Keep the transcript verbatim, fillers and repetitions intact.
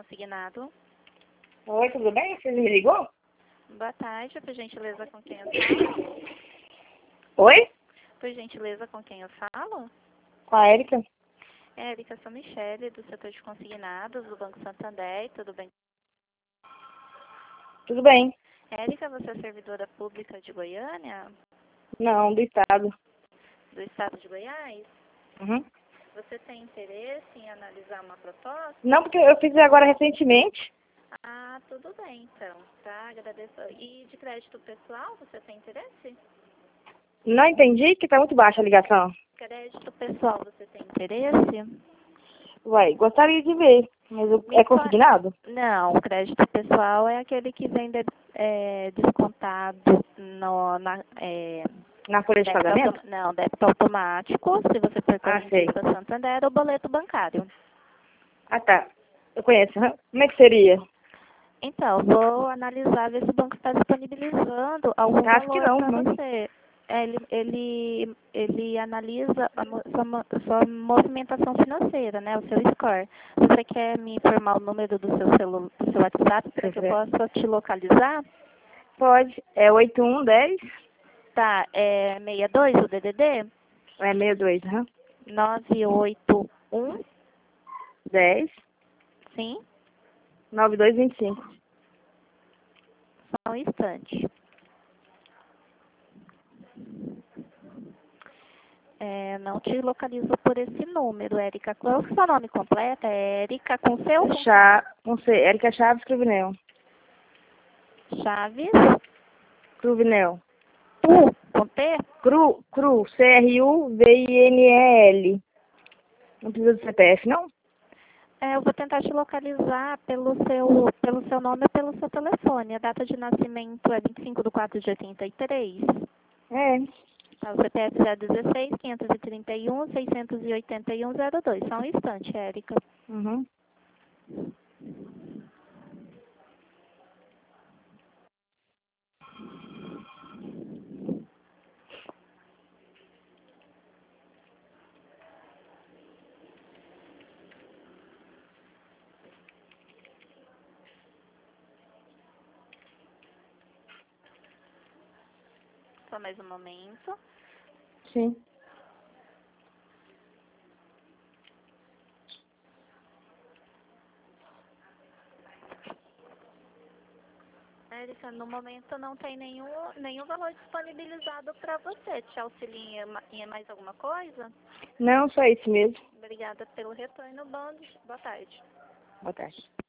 consignado. Oi, tudo bem? Você me ligou? Boa tarde, por gentileza, com quem eu falo? Oi? Por gentileza, com quem eu falo? Com a Érica? Érica, sou Michele, do setor de consignados do Banco Santander, tudo bem? Tudo bem. Érica, você é servidora pública de Goiânia? Não, do estado. Do estado de Goiás? Uhum. Você tem interesse em analisar uma proposta? Não, porque eu fiz agora recentemente. Ah, tudo bem, então, tá? Agradeço. E de crédito pessoal, você tem interesse? Não entendi que tá muito baixa a ligação. Crédito pessoal, você tem interesse? Uai, gostaria de ver, mas eu- Me é fa- consignado? Não, o crédito pessoal é aquele que vem de- é, descontado no, na, é, Na folha de débito pagamento? autom- não, débito automático, se você for Ah, sei. correntista Santander, ou boleto bancário. Ah, tá. Eu conheço. Aham. Como é que seria? Então, vou analisar, ver se o banco está disponibilizando algum Acho que valor não, para não. você. É, Ele, ele, ele analisa a mo- sua, mo- sua movimentação financeira, né, o seu score. Você quer me informar o número do seu, celu, do seu WhatsApp para que eu possa te localizar? Pode. É oito um dez? Tá, é sessenta e dois o D D D? É sessenta e dois, aham. nove oito um, dez, sim, noventa e dois vinte e cinco. só um instante. É, não te localizo por esse número, Érica. Qual é o seu nome completo? É Érica com C ou com Chá, não sei, Érica Chaves Cruvinel. Chaves? Cruvinel. U, com T? Cru, Cru, C R U V I N E L. Não precisa do C P F, não? É, eu vou tentar te localizar pelo seu, pelo seu nome ou pelo seu telefone. A data de nascimento é vinte e cinco de quatro de oitenta e três. É. Tá, o C P F é dezesseis, quinhentos e trinta e um, seiscentos e oitenta e um, zero dois. Só um instante, Érica. Uhum. Só mais um momento. Sim. Érica, no momento não tem nenhum, nenhum valor disponibilizado para você. Te auxilia em ma- em mais alguma coisa? Não, só isso mesmo. Obrigada pelo retorno. Bom, boa tarde. Boa tarde.